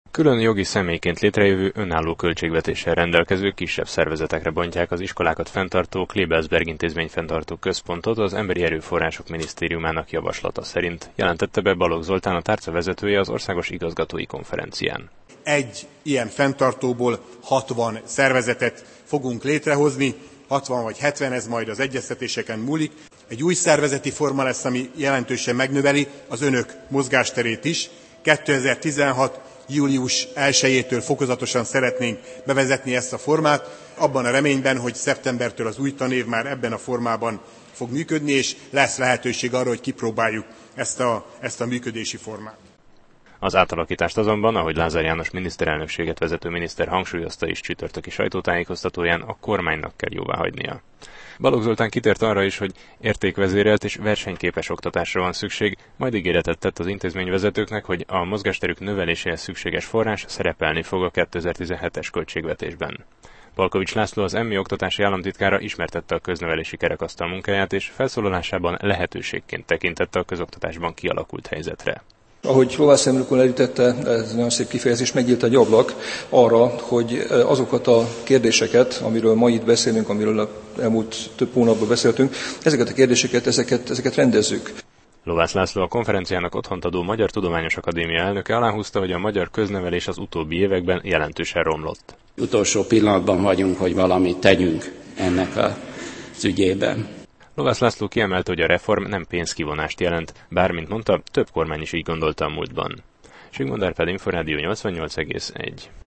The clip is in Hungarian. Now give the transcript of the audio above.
Külön jogi személyként létrejövő önálló költségvetéssel rendelkező kisebb szervezetekre bontják az iskolákat fenntartó Klebersberg intézmény fenntartó központot az Emberi Erőforrások Minisztériumának javaslata szerint, jelentette be Balogh Zoltán, a tárca vezetője az Országos Igazgatói Konferencián. Egy ilyen fenntartóból 60 szervezetet fogunk létrehozni, 60 vagy 70, ez majd az egyeztetéseken múlik. Egy új szervezeti forma lesz, ami jelentősen megnöveli az önök mozgásterét is. 2016. július 1-től fokozatosan szeretnénk bevezetni ezt a formát, abban a reményben, hogy szeptembertől az új tanév már ebben a formában fog működni, és lesz lehetőség arra, hogy kipróbáljuk ezt a működési formát. Az átalakítást azonban, ahogy Lázár János miniszterelnökséget vezető miniszter hangsúlyozta is csütörtöki sajtótájékoztatóján, a kormánynak kell jóváhagynia. Balogh Zoltán kitért arra is, hogy értékvezérelt és versenyképes oktatásra van szükség, majd ígéretet tett az intézményvezetőknek, hogy a mozgásterük növeléséhez szükséges forrás szerepelni fog a 2017-es költségvetésben. Palkovics László, az MI oktatási államtitkára ismertette a köznevelési kerekasztal munkáját, és felszólalásában lehetőségként tekintette a közoktatásban kialakult helyzetre. Ahogy Lovász Emlők úr elütette, ez nagyon szép kifejezés, megnyílt egy ablak arra, hogy azokat a kérdéseket, amiről ma itt beszélünk, amiről elmúlt több hónapban beszéltünk, ezeket a kérdéseket, ezeket rendezzük. Lovász László, a konferenciának otthont adó Magyar Tudományos Akadémia elnöke aláhúzta, hogy a magyar köznevelés az utóbbi években jelentősen romlott. Utolsó pillanatban vagyunk, hogy valamit tegyünk ennek az ügyében. Lovász László kiemelte, hogy a reform nem pénzkivonást jelent, bár, mint mondta, több kormány is így gondolta a múltban. Sigmond Árpád, Inforádió 88,1.